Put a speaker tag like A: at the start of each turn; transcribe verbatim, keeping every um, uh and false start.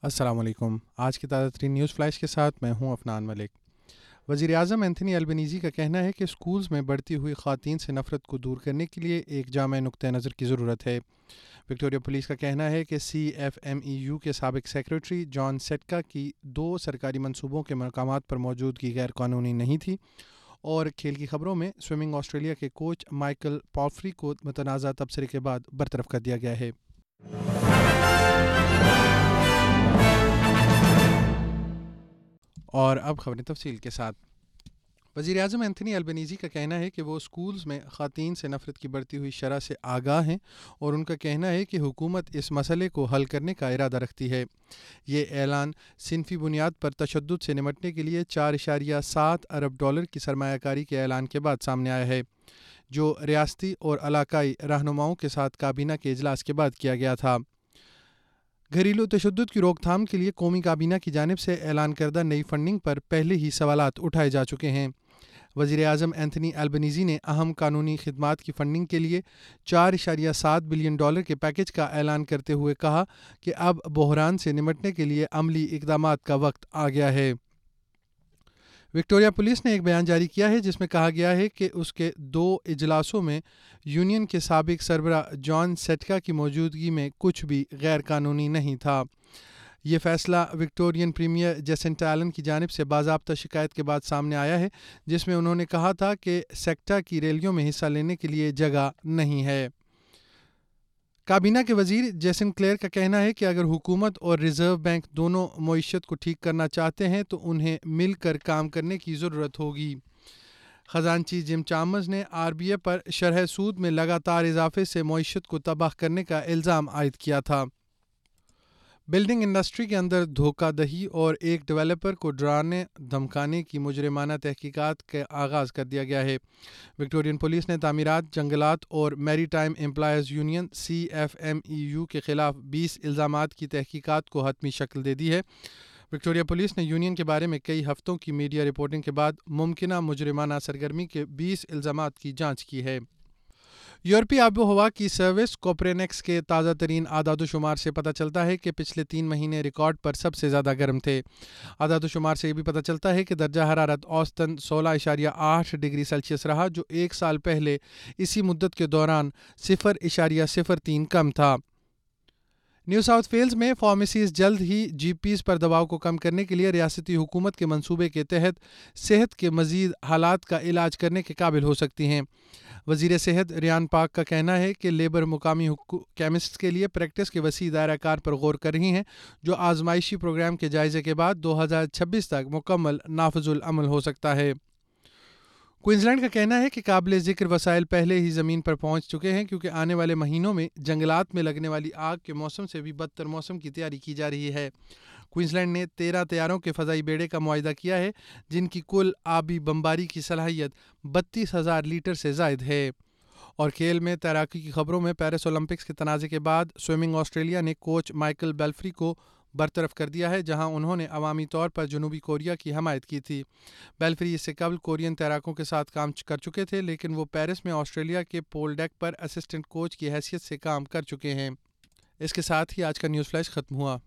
A: السلام علیکم۔ آج کی تازہ ترین نیوز فلیش کے ساتھ میں ہوں عفنان ملک۔ وزیر اعظم اینتھنی البنیزی کا کہنا ہے کہ اسکولز میں بڑھتی ہوئی خواتین سے نفرت کو دور کرنے کے لیے ایک جامع نقطہ نظر کی ضرورت ہے۔ وکٹوریہ پولیس کا کہنا ہے کہ C F M E U کے سابق سیکرٹری جان سیٹکا کی دو سرکاری منصوبوں کے مقامات پر موجودگی غیر قانونی نہیں تھی، اور کھیل کی خبروں میں سوئمنگ آسٹریلیا کے کوچ مائیکل پالفری کو متنازع تبصرے کے بعد برطرف کر دیا گیا ہے۔ اور اب خبریں تفصیل کے ساتھ۔ وزیر اعظم اینتھنی البنیزی کا کہنا ہے کہ وہ اسکولز میں خواتین سے نفرت کی بڑھتی ہوئی شرح سے آگاہ ہیں، اور ان کا کہنا ہے کہ حکومت اس مسئلے کو حل کرنے کا ارادہ رکھتی ہے۔ یہ اعلان صنفی بنیاد پر تشدد سے نمٹنے کے لیے چار اشاریہ سات ارب ڈالر کی سرمایہ کاری کے اعلان کے بعد سامنے آیا ہے، جو ریاستی اور علاقائی رہنماؤں کے ساتھ کابینہ کے اجلاس کے بعد کیا گیا تھا۔ گھریلو تشدد کی روک تھام کے لیے قومی کابینہ کی جانب سے اعلان کردہ نئی فنڈنگ پر پہلے ہی سوالات اٹھائے جا چکے ہیں۔ وزیر اعظم اینتھنی البنیزی نے اہم قانونی خدمات کی فنڈنگ کے لیے چار اشاریہ سات بلین ڈالر کے پیکج کا اعلان کرتے ہوئے کہا کہ اب بحران سے نمٹنے کے لیے عملی اقدامات کا وقت آ گیا ہے۔ وکٹوریہ پولیس نے ایک بیان جاری کیا ہے جس میں کہا گیا ہے کہ اس کے دو اجلاسوں میں یونین کے سابق سربراہ جان سیٹکا کی موجودگی میں کچھ بھی غیر قانونی نہیں تھا۔ یہ فیصلہ وکٹورین پریمیئر جیسنٹا ایلن کی جانب سے باضابطہ شکایت کے بعد سامنے آیا ہے، جس میں انہوں نے کہا تھا کہ سیکٹا کی ریلیوں میں حصہ لینے کے لیے جگہ نہیں ہے۔ کابینہ کے وزیر جیسن کلیئر کا کہنا ہے کہ اگر حکومت اور ریزرو بینک دونوں معیشت کو ٹھیک کرنا چاہتے ہیں تو انہیں مل کر کام کرنے کی ضرورت ہوگی۔ خزانچی جم چامرز نے آر بی اے پر شرح سود میں لگاتار اضافے سے معیشت کو تباہ کرنے کا الزام عائد کیا تھا۔ بلڈنگ انڈسٹری کے اندر دھوکہ دہی اور ایک ڈیولپر کو ڈرانے دھمکانے کی مجرمانہ تحقیقات کا آغاز کر دیا گیا ہے۔ وکٹورین پولیس نے تعمیرات، جنگلات اور maritime employees union C F M E U کے خلاف بیس الزامات کی تحقیقات کو حتمی شکل دے دی ہے۔ وکٹوریہ پولیس نے یونین کے بارے میں کئی ہفتوں کی میڈیا رپورٹنگ کے بعد ممکنہ مجرمانہ سرگرمی کے بیس الزامات کی جانچ کی ہے۔ یورپی آب و ہوا کی سروس کوپرنیکس کے تازہ ترین اعداد و شمار سے پتہ چلتا ہے کہ پچھلے تین مہینے ریکارڈ پر سب سے زیادہ گرم تھے۔ اعداد و شمار سے یہ بھی پتہ چلتا ہے کہ درجہ حرارت اوسطاً سولہ اشاریہ آٹھ ڈگری سیلسیس رہا، جو ایک سال پہلے اسی مدت کے دوران صفر اشاریہ صفر تین کم تھا۔ نیو ساؤتھ ویلز میں فارمیسیز جلد ہی جی پیز پر دباؤ کو کم کرنے کے لیے ریاستی حکومت کے منصوبے کے تحت صحت کے مزید حالات کا علاج کرنے کے قابل ہو سکتی ہیں۔ وزیر صحت ریان پاک کا کہنا ہے کہ لیبر مقامی کیمسٹس کے لیے پریکٹس کے وسیع دائرہ کار پر غور کر رہی ہیں، جو آزمائشی پروگرام کے جائزے کے بعد دو ہزار چھبیس تک مکمل نافذ العمل ہو سکتا ہے۔ کوئنزلینڈ کا کہنا ہے کہ قابل ذکر وسائل پہلے ہی زمین پر پہنچ چکے ہیں، کیونکہ آنے والے مہینوں میں جنگلات میں لگنے والی آگ کے موسم سے بھی بدتر موسم کی تیاری کی جا رہی ہے۔ کوئنزلینڈ نے تیرہ طیاروں کے فضائی بیڑے کا معاہدہ کیا ہے، جن کی کل آبی بمباری کی صلاحیت بتیس ہزار لیٹر سے زائد ہے۔ اور کھیل میں تیراکی کی خبروں میں پیرس اولمپکس کے تنازع کے بعد سوئمنگ آسٹریلیا نے کوچ مائیکل بیلفری کو برطرف کر دیا ہے، جہاں انہوں نے عوامی طور پر جنوبی کوریا کی حمایت کی تھی۔ بیلفری اس سے قبل کورین تیراکوں کے ساتھ کام کر چکے تھے، لیکن وہ پیرس میں آسٹریلیا کے پول ڈیک پر اسسٹنٹ کوچ کی حیثیت سے کام کر چکے ہیں۔ اس کے ساتھ ہی آج کا نیوز فلیش ختم ہوا۔